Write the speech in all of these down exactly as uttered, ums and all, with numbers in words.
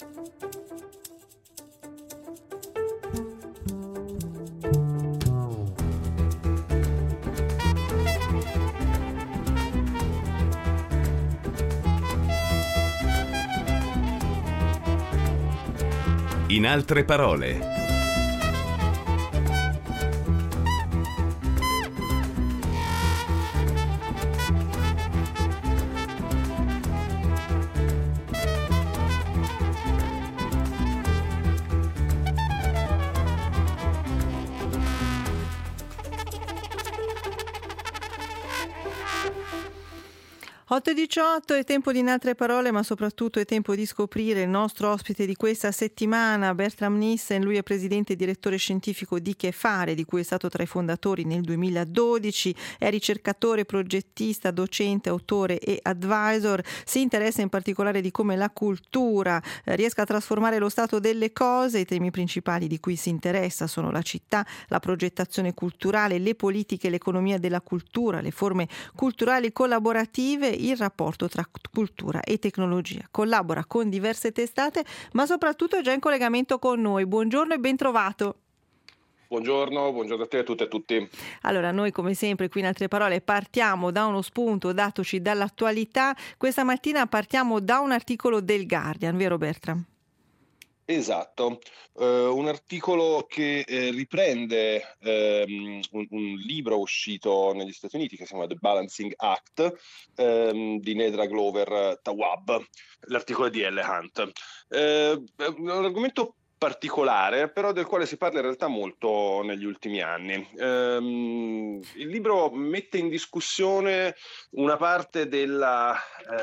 In altre parole. otto e diciotto è tempo di In altre parole, ma soprattutto è tempo di scoprire il nostro ospite di questa settimana, Bertram Nissen. Lui è presidente e direttore scientifico di Che Fare, di cui è stato tra i fondatori nel duemiladodici, è ricercatore, progettista, docente, autore e advisor. Si interessa in particolare di come la cultura eh, riesca a trasformare lo stato delle cose. I temi principali di cui si interessa sono la città, la progettazione culturale, le politiche, l'economia della cultura, le forme culturali collaborative, il rapporto tra cultura e tecnologia. Collabora con diverse testate, ma soprattutto è già in collegamento con noi. Buongiorno e ben trovato. Buongiorno, buongiorno a te, a tutte e a tutti. Allora, noi come sempre qui in Altre Parole partiamo da uno spunto datoci dall'attualità. Questa mattina partiamo da un articolo del Guardian, vero Bertram? Esatto, uh, un articolo che eh, riprende um, un, un libro uscito negli Stati Uniti che si chiama The Balancing Act um, di Nedra Glover Tawwab, l'articolo di Elle Hunt. Uh, è un argomento particolare, però del quale si parla in realtà molto negli ultimi anni. Ehm, il libro mette in discussione una parte della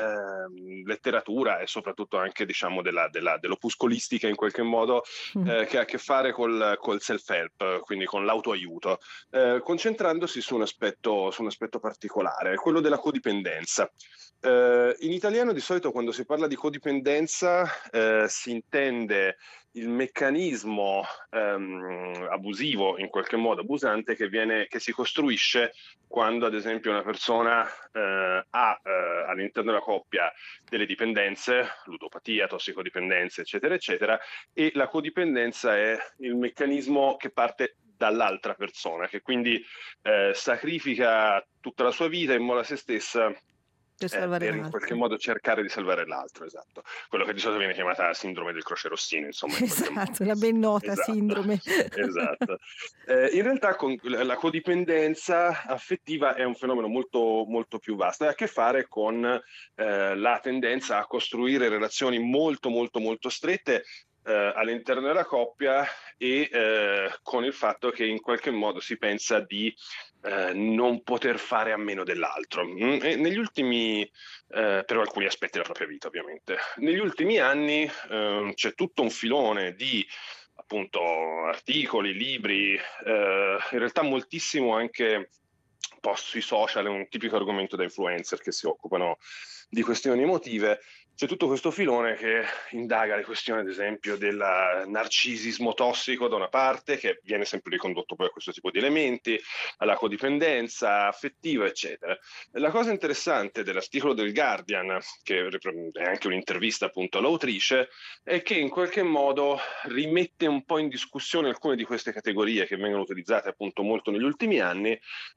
eh, letteratura e soprattutto anche diciamo della, della, dell'opuscolistica in qualche modo eh, che ha a che fare col, col self-help, quindi con l'autoaiuto, eh, concentrandosi su un aspetto, su un aspetto particolare, quello della codipendenza. Uh, in italiano di solito quando si parla di codipendenza uh, si intende il meccanismo um, abusivo, in qualche modo abusante, che viene che si costruisce quando ad esempio una persona uh, ha uh, all'interno della coppia delle dipendenze, ludopatia, tossicodipendenza, eccetera, eccetera, e la codipendenza è il meccanismo che parte dall'altra persona, che quindi uh, sacrifica tutta la sua vita, immola se stessa per, salvare eh, per in qualche modo cercare di salvare l'altro, esatto. Quello che di solito viene chiamata sindrome del croce rossino, insomma. In esatto, la ben nota esatto. sindrome. Esatto. Eh, in realtà con la codipendenza affettiva è un fenomeno molto, molto più vasto, ha a che fare con eh, la tendenza a costruire relazioni molto, molto, molto strette eh, all'interno della coppia e eh, con il fatto che in qualche modo si pensa di Eh, non poter fare a meno dell'altro. Mm, e negli ultimi, eh, per alcuni aspetti della propria vita ovviamente, negli ultimi anni eh, c'è tutto un filone di appunto articoli, libri, eh, in realtà moltissimo anche post sui social, è un tipico argomento da influencer che si occupano di questioni emotive. C'è tutto questo filone che indaga le questioni, ad esempio, del narcisismo tossico da una parte, che viene sempre ricondotto poi a questo tipo di elementi, alla codipendenza affettiva, eccetera. La cosa interessante dell'articolo del Guardian, che è anche un'intervista appunto all'autrice, è che in qualche modo rimette un po' in discussione alcune di queste categorie che vengono utilizzate appunto molto negli ultimi anni,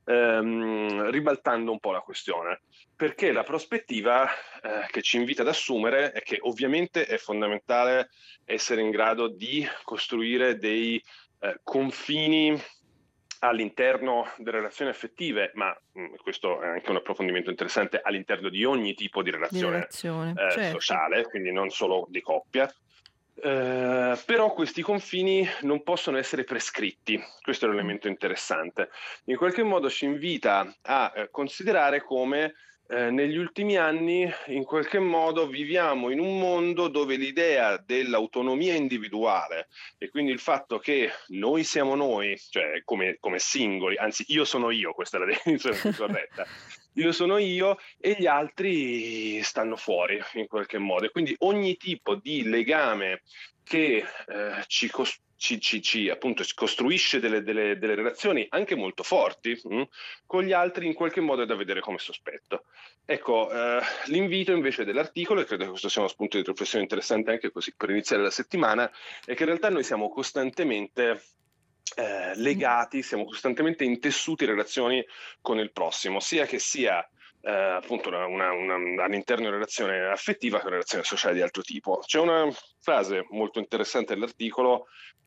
ehm, ribaltando un po' la questione. Perché la prospettiva eh, che ci invita ad assumere è che ovviamente è fondamentale essere in grado di costruire dei eh, confini all'interno delle relazioni affettive, ma mh, questo è anche un approfondimento interessante all'interno di ogni tipo di relazione, di relazione eh, certo. sociale, quindi non solo di coppia. Uh, però questi confini non possono essere prescritti, questo è l'elemento interessante. In qualche modo ci invita a eh, considerare come eh, negli ultimi anni in qualche modo viviamo in un mondo dove l'idea dell'autonomia individuale e quindi il fatto che noi siamo noi, cioè come, come singoli, anzi io sono io, questa è la definizione più corretta, io sono io e gli altri stanno fuori in qualche modo, e quindi ogni tipo di legame che eh, ci, cos- ci, ci, ci appunto costruisce delle, delle, delle relazioni anche molto forti mh, con gli altri, in qualche modo è da vedere come sospetto. Ecco, eh, l'invito invece dell'articolo, e credo che questo sia uno spunto di riflessione interessante anche così per iniziare la settimana, è che in realtà noi siamo costantemente eh, legati, siamo costantemente intessuti in relazioni con il prossimo, sia che sia eh, appunto una, una, una, all'interno di una relazione affettiva che una relazione sociale di altro tipo. C'è una frase molto interessante dell'articolo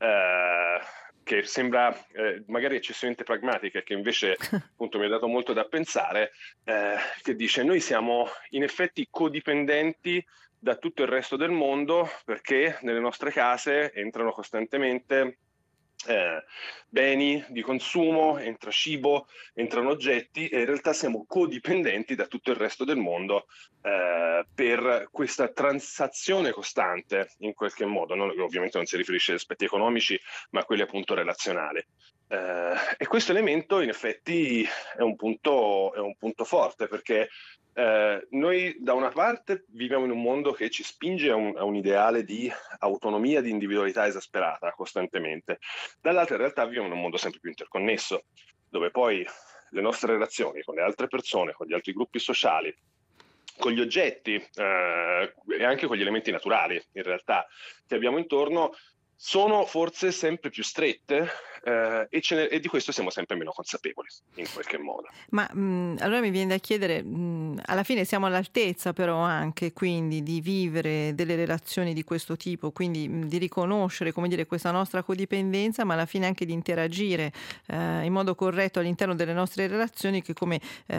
eh, che sembra eh, magari eccessivamente pragmatica e che invece appunto mi ha dato molto da pensare, eh, che dice: noi siamo in effetti codipendenti da tutto il resto del mondo perché nelle nostre case entrano costantemente Eh, beni di consumo, entra cibo, entrano oggetti, e in realtà siamo codipendenti da tutto il resto del mondo eh, per questa transazione costante in qualche modo, no? Ovviamente non si riferisce agli aspetti economici ma a quelli appunto relazionali. Eh, e questo elemento in effetti è un punto, è un punto forte, perché Eh, noi da una parte viviamo in un mondo che ci spinge a un, a un ideale di autonomia, di individualità esasperata costantemente, dall'altra in realtà viviamo in un mondo sempre più interconnesso, dove poi le nostre relazioni con le altre persone, con gli altri gruppi sociali, con gli oggetti eh, e anche con gli elementi naturali in realtà che abbiamo intorno sono forse sempre più strette eh, e, ce ne, e di questo siamo sempre meno consapevoli in qualche modo. Ma mh, allora mi viene da chiedere, mh, alla fine siamo all'altezza però anche quindi di vivere delle relazioni di questo tipo, quindi mh, di riconoscere, come dire, questa nostra codipendenza, ma alla fine anche di interagire eh, in modo corretto all'interno delle nostre relazioni, che come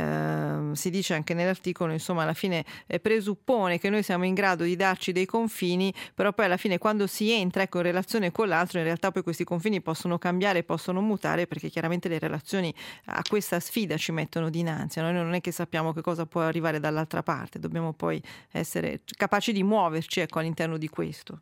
eh, si dice anche nell'articolo, insomma alla fine eh, presuppone che noi siamo in grado di darci dei confini, però poi alla fine quando si entra ecco, in relazione con l'altro, in realtà poi questi confini possono cambiare, possono mutare, perché chiaramente le relazioni a questa sfida ci mettono dinanzi. Noi non è che sappiamo che cosa può arrivare dall'altra parte, dobbiamo poi essere capaci di muoverci ecco, all'interno di questo.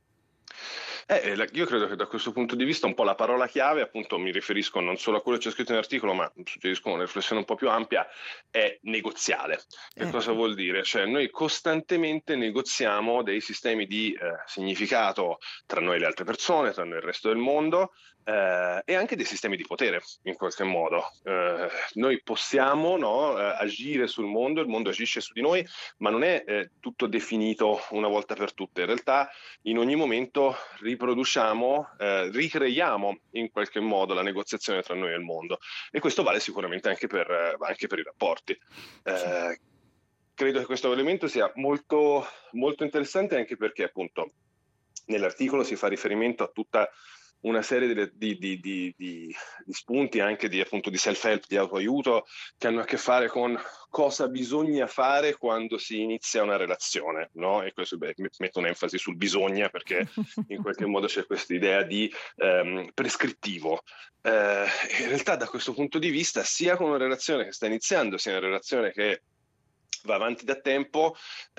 Eh, io credo che da questo punto di vista un po' la parola chiave, appunto mi riferisco non solo a quello che c'è scritto nell'articolo, ma suggerisco una riflessione un po' più ampia, è negoziale. Che eh. cosa vuol dire? Cioè noi costantemente negoziamo dei sistemi di eh, significato tra noi e le altre persone, tra noi e il resto del mondo, eh, e anche dei sistemi di potere in qualche modo. Eh, noi possiamo no, eh, agire sul mondo, il mondo agisce su di noi, ma non è eh, tutto definito una volta per tutte. In realtà in ogni momento riproduciamo, eh, ricreiamo in qualche modo la negoziazione tra noi e il mondo, e questo vale sicuramente anche per, eh, anche per i rapporti. Eh, credo che questo elemento sia molto, molto interessante, anche perché appunto nell'articolo si fa riferimento a tutta una serie di, di, di, di, di spunti anche di, appunto, di self-help, di autoaiuto, che hanno a che fare con cosa bisogna fare quando si inizia una relazione, no? E questo beh, metto un'enfasi sul bisogna, perché in qualche modo c'è questa idea di ehm, prescrittivo. Eh, in realtà da questo punto di vista, sia con una relazione che sta iniziando, sia una relazione che va avanti da tempo,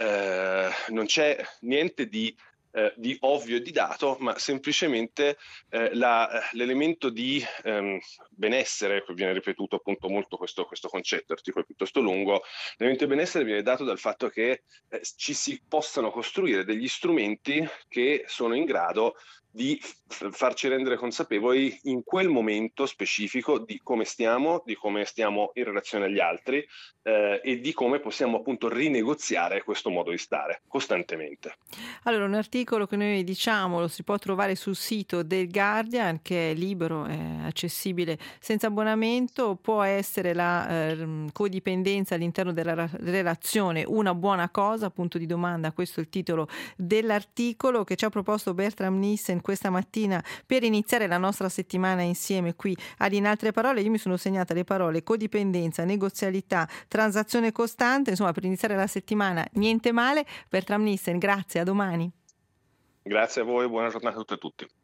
eh, non c'è niente di Eh, di ovvio e di dato, ma semplicemente eh, la, l'elemento di ehm, benessere, viene ripetuto appunto molto questo, questo concetto, l'articolo è piuttosto lungo, l'elemento di benessere viene dato dal fatto che eh, ci si possano costruire degli strumenti che sono in grado di f- farci rendere consapevoli in quel momento specifico di come stiamo, di come stiamo in relazione agli altri eh, e di come possiamo appunto rinegoziare questo modo di stare costantemente. Allora, un articolo che noi diciamo lo si può trovare sul sito del Guardian, che è libero, è accessibile senza abbonamento. Può essere la eh, codipendenza all'interno della ra- relazione una buona cosa? Punto di domanda. Questo è il titolo dell'articolo che ci ha proposto Bertram Nissen questa mattina per iniziare la nostra settimana insieme qui ad In Altre Parole. Io mi sono segnata le parole codipendenza, negozialità, transazione costante, insomma per iniziare la settimana niente male. Bertram Nissen, grazie, a domani. Grazie a voi, buona giornata a tutte e tutti.